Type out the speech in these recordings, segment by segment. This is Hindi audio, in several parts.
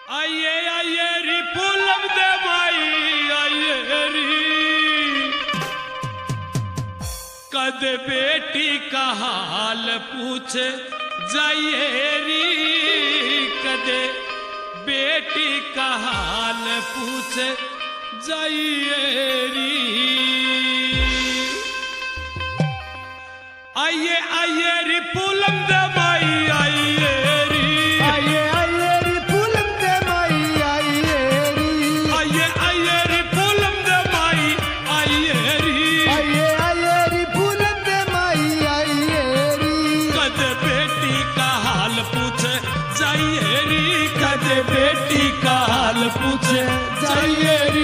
आइए आइए री फूलम दे माई आइए री, कद बेटी का हाल पूछ जाइए री, कद बेटी का हाल पूछ जाइए री। आइए आइए री फूलम दे माई आइए री, आइए आइए री फूलम दे माई आइए री, आइए आइए री फूलम दे माई आइए री, आइए आइए री फूलम दे माई आइए री। कद बेटी का हाल पूछ जाइए री, कद बेटी का हाल पूछ जाइए री।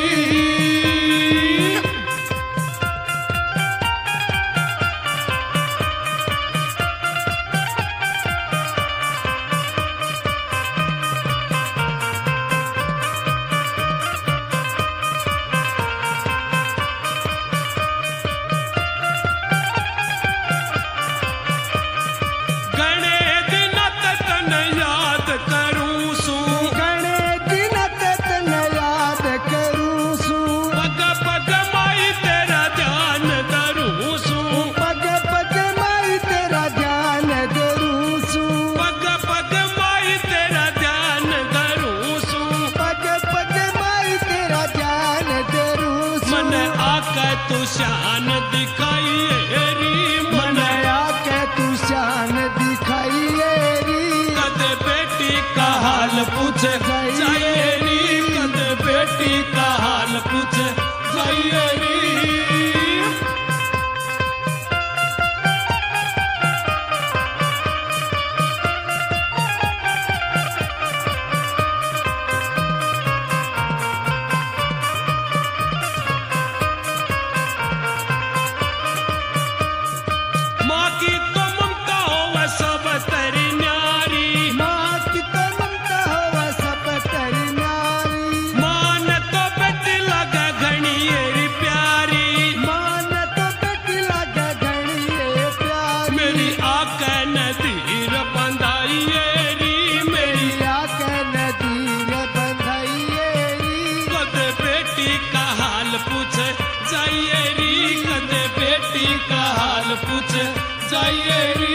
तू शान दिखाइए री, मनया के तू शान दिखाइए री, कद बेटी का हाल पूछ जाइए री, कद बेटी का हाल पूछ जाइए री। जाइए री, कद बेटी का हाल पूछ जाइए री।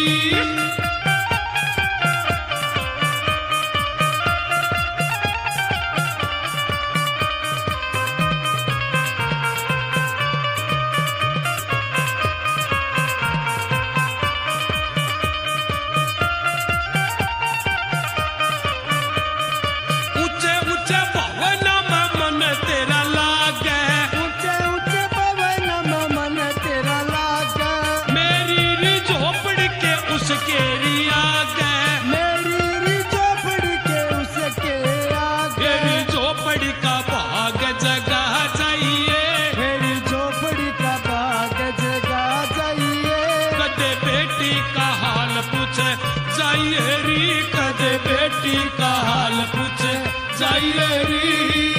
ऊंचे ऊंचे भवन में मन तेरा लागे, उसके आगे मेरी री झोपड़ी के उसके आगे, मेरी झोपड़ी का भाग जगह चाहिए, मेरी झोपड़ी का भाग जगह चाहिए, कद बेटी का हाल पूछ जाइए री, कद बेटी का हाल पूछ जाइए री।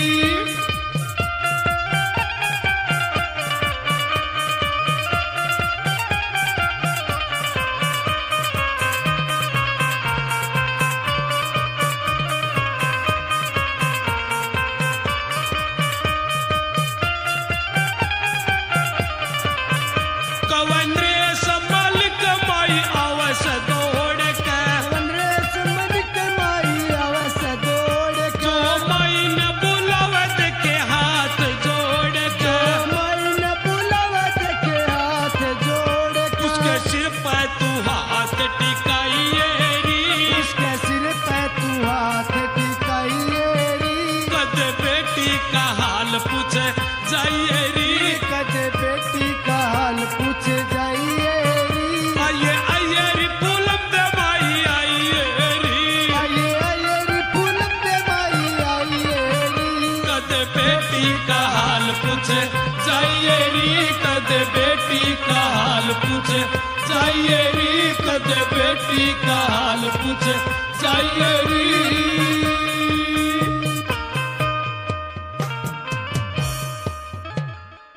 पूछ जाइए री, कद बेटी का हाल पूछ जाइए री। आइए आइए री फूलम दे माई आइए री, आइए आइए री फूलम दे माई आइए री, कद बेटी का हाल पूछ जाइए री, कद बेटी का हाल पूछ जाइए री, कद बेटी का हाल पूछ जाइए री।